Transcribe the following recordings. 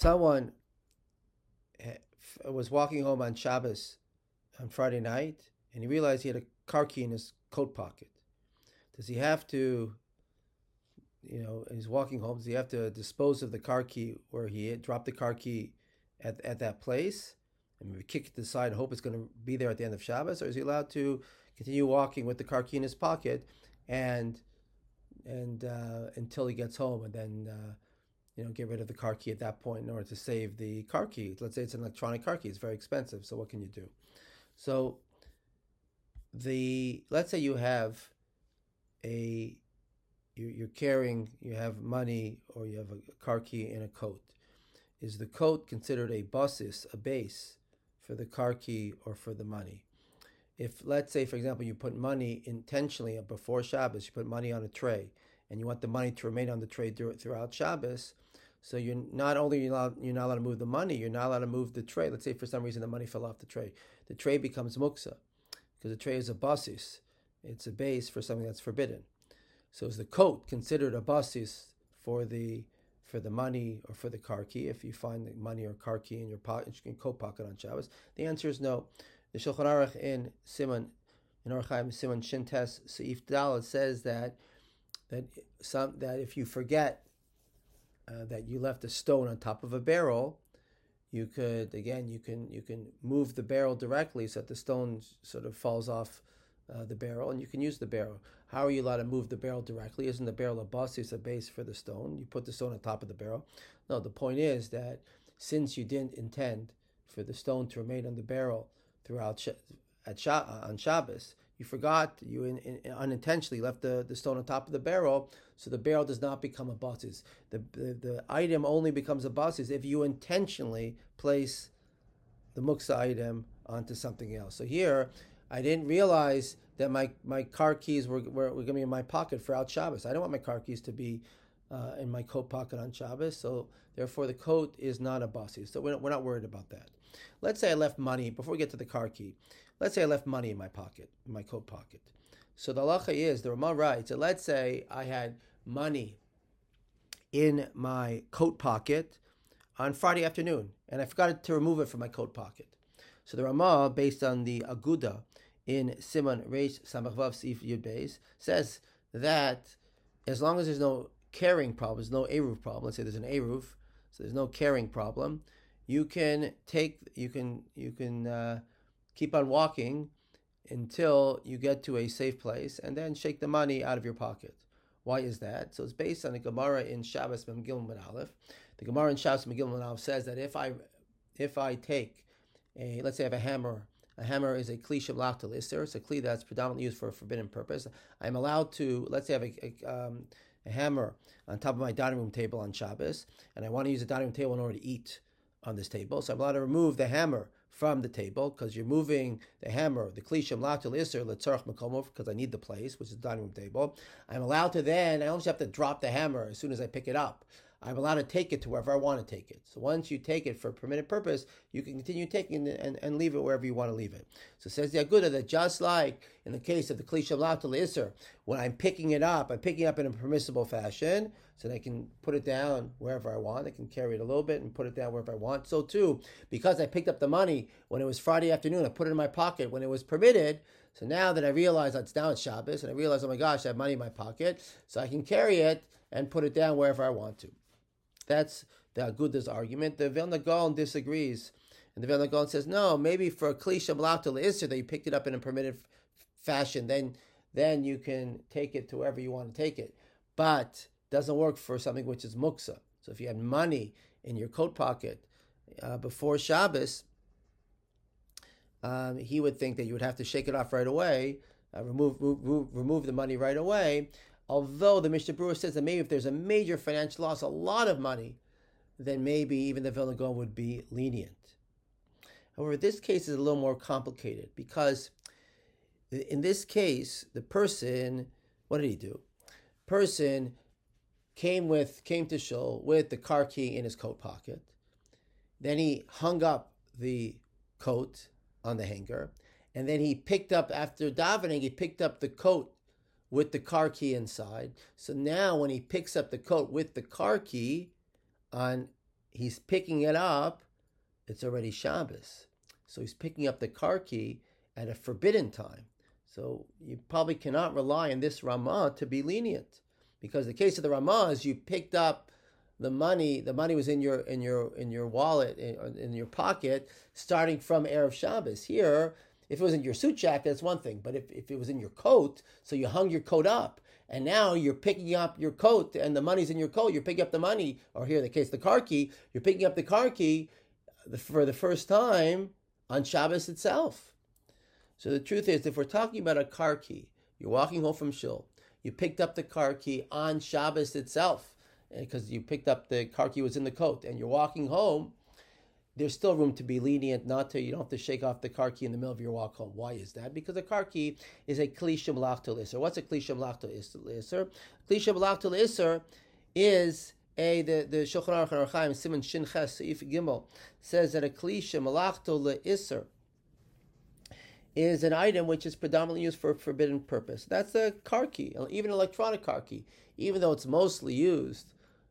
someone was walking home on Shabbos on Friday night, and he realized he had a car key in his coat pocket. Does he have to, he's walking home, does he have to dispose of the car key where he had dropped the car key at that place and maybe kick it to the side and hope it's going to be there at the end of Shabbos? Or is he allowed to continue walking with the car key in his pocket and until he gets home, and then get rid of the car key at that point in order to save the car key? Let's say it's an electronic car key; it's very expensive. So what can you do? So let's say you have you have money, or you have a car key in a coat. Is the coat considered a base for the car key or for the money? If, let's say, for example, you put money intentionally before Shabbos, you put money on a tray, and you want the money to remain on the tray throughout Shabbos, so you're not allowed to move the money, you're not allowed to move the tray. Let's say for some reason the money fell off the tray. The tray becomes muksa, because the tray is a basis. It's a base for something that's forbidden. So is the coat considered a basis for the money or for the car key if you find the money or car key in your coat pocket on Shabbos? The answer is no. The Shulchan Aruch in Orach Chaim Siman Shintes Seif Daled says that if you forget that you left a stone on top of a barrel, you can move the barrel directly so that the stone sort of falls off the barrel, and you can use the barrel. How are you allowed to move the barrel directly? Isn't the barrel a bus? It's a base for the stone. You put the stone on top of the barrel. No, the point is that since you didn't intend for the stone to remain on the barrel throughout on Shabbos, you forgot, you unintentionally left the stone on top of the barrel, so the barrel does not become a basis. The item only becomes a basis if you intentionally place the muksa item onto something else. So here, I didn't realize that my car keys were going to be in my pocket for out Shabbos. I don't want my car keys to be in my coat pocket on Shabbos, so therefore the coat is not a basis. So we're not worried about that. Let's say I left money, before we get to the car key, let's say I left money in my pocket, in my coat pocket. So the halacha is, the Ramah writes, so let's say I had money in my coat pocket on Friday afternoon, and I forgot to remove it from my coat pocket. So the Ramah, based on the Aguda in Siman Reish Samach Vav Seif Yud Beis, says that as long as there's no carrying problem, there's no eruv problem. Let's say there's an eruv, so there's no carrying problem. You can keep on walking until you get to a safe place, and then shake the money out of your pocket. Why is that? So it's based on a Gemara in Shabbos Megillah Mud Aleph. The Gemara in Shabbos Megillah Mud Aleph says that if I take let's say I have a hammer. A hammer is a kli shemlach to lister. It's a kli that's predominantly used for a forbidden purpose. I'm allowed to, let's say I have a hammer on top of my dining room table on Shabbos, and I want to use the dining room table in order to eat on this table. So I'm allowed to remove the hammer from the table, because you're moving the hammer, the kli shemlach to lister, letzarach mekomov, because I need the place, which is the dining room table. I'm allowed to then, I don't have to drop the hammer as soon as I pick it up. I'm allowed to take it to wherever I want to take it. So once you take it for a permitted purpose, you can continue taking it and leave it wherever you want to leave it. So it says the Aguda that just like in the case of the Kli Shemlach to L'Isser, when I'm picking it up in a permissible fashion, so that I can put it down wherever I want. I can carry it a little bit and put it down wherever I want. So too, because I picked up the money when it was Friday afternoon, I put it in my pocket when it was permitted. So now that I realize it's Shabbos, and I realize, oh my gosh, I have money in my pocket, so I can carry it and put it down wherever I want to. That's the Aguda's argument. The Vilna Gaon disagrees. And the Vilna Gaon says, no, maybe for a Kli Shemlach to L'Isser that you picked it up in a permitted fashion, then you can take it to wherever you want to take it. But it doesn't work for something which is muksa. So if you had money in your coat pocket before Shabbos, he would think that you would have to shake it off right away, remove the money right away. Although the Mishnah Berurah says that maybe if there's a major financial loss, a lot of money, then maybe even the Vilna Gaon would be lenient. However, this case is a little more complicated, because in this case, the person, what did he do? Person came to shul with the car key in his coat pocket. Then he hung up the coat on the hanger, and then he picked up, after davening, he picked up the coat with the car key inside. So now when he picks up the coat with the car key on he's picking it up, it's already Shabbos. So he's picking up the car key at a forbidden time. So you probably cannot rely on this Ramah to be lenient, because the case of the Ramah is you picked up the money was in your wallet, in your pocket, starting from Erev Shabbos. Here, if it was in your suit jacket, that's one thing. But if it was in your coat, so you hung your coat up, and now you're picking up your coat, and the money's in your coat, you're picking up the money, or here in the case, the car key, you're picking up the car key for the first time on Shabbos itself. So the truth is, if we're talking about a car key, you're walking home from shul, you picked up the car key on Shabbos itself, because you picked up the car key was in the coat, and you're walking home, there's still room to be lenient, you don't have to shake off the car key in the middle of your walk home. Why is that? Because a car key is a kli shemelach l'isser. What's a kli shemelach l'isser? Kli shemelach l'isser is the Shulchan Aruch and Orach Chaim Siman Shin Ches Seif Gimel says that a kli shemelach l'isser is an item which is predominantly used for a forbidden purpose. That's a car key, even an electronic car key, even though it's mostly used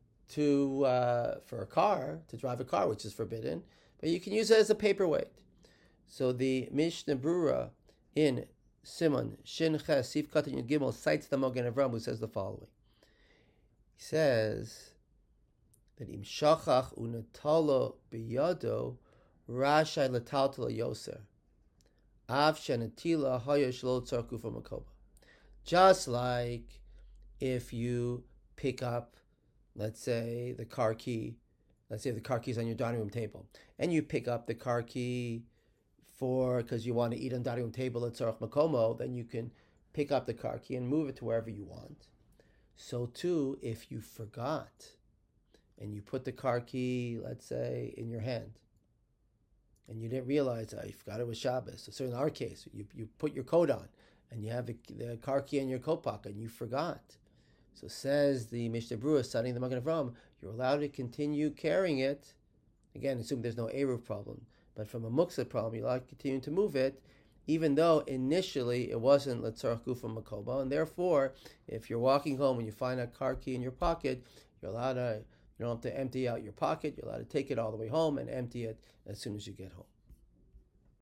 for a car, to drive a car, which is forbidden, but you can use it as a paperweight. So the Mishnah Brura in Simon Shin Ches Sif Katan Yud Gimel cites the Magen Avraham, who says the following. He says that Im Shachach Unatalo Biyado Rashai Lataltala Yoser Av Shenatila Hayosh Lo Tzarku from Makoba. Just like if you pick up, let's say, the car key. Let's say the car key is on your dining room table, and you pick up the car key because you want to eat on the dining room table at Tzarech Makomo, then you can pick up the car key and move it to wherever you want. So too, if you forgot and you put the car key, let's say, in your hand, and you didn't realize you forgot it was Shabbos. So in our case, you put your coat on, and you have the car key in your coat pocket, and you forgot. So says the Mishnah Brura, studying the Magen Avraham, you're allowed to continue carrying it. Again, assume there's no Eruv problem. But from a Muktzah problem, you're allowed to continue to move it, even though initially it wasn't Letzarach Gufa Makoba. And therefore, if you're walking home and you find a car key in your pocket, you're allowed to, you don't have to empty out your pocket. You're allowed to take it all the way home and empty it as soon as you get home.